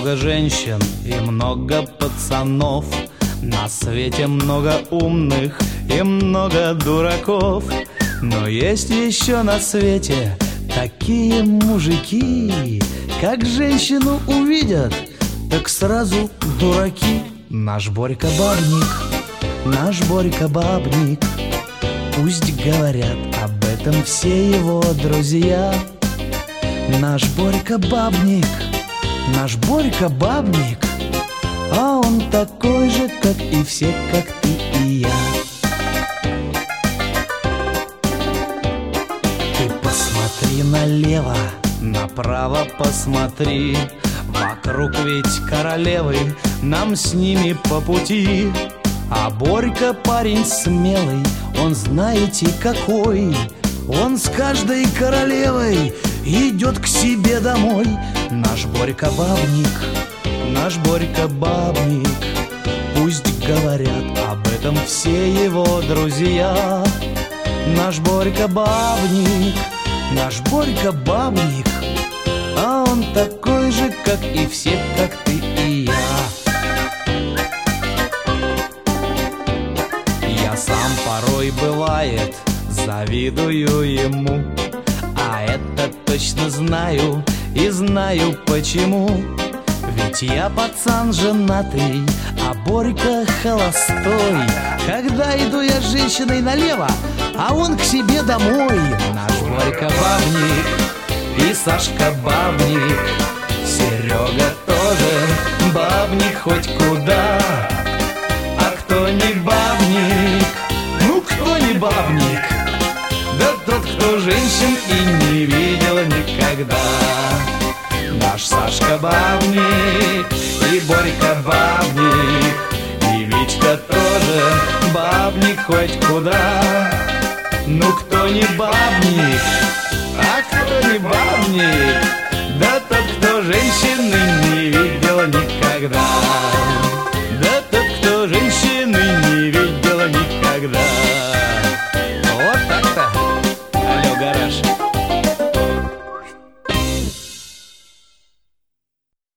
много женщин и много пацанов, на свете много умных и много дураков. Но есть еще на свете такие мужики, как женщину увидят, так сразу дураки. Наш Борька бабник, наш Борька бабник, пусть говорят об этом все его друзья. Наш Борька бабник, наш Борька бабник, а он такой же, как и все, как ты и я. Ты посмотри налево, направо посмотри, вокруг ведь королевы, нам с ними по пути. А Борька парень смелый, он знаете какой, он с каждой королевой идет к себе домой. Наш Борька бабник, наш Борька бабник, пусть говорят об этом все его друзья. Наш Борька бабник, наш Борька бабник, а он такой же, как и все, как ты и я. Я сам порой, бывает, завидую ему, а это точно знаю и знаю почему. Ведь я пацан женатый, а Борька холостой. Когда иду я с женщиной налево, а он к себе домой. Наш Борька бабник и Сашка бабник, Серега тоже бабник хоть куда. А кто не бабник? Ну кто не бабник? Да тот, кто женщин и не видел никогда. Наш Сашка бабник и Борька бабник, и Витька тоже бабник хоть куда. Ну кто не бабник? А кто не бабник? Да тот, кто женщины не видел никогда. Да тот, кто женщины не видел никогда.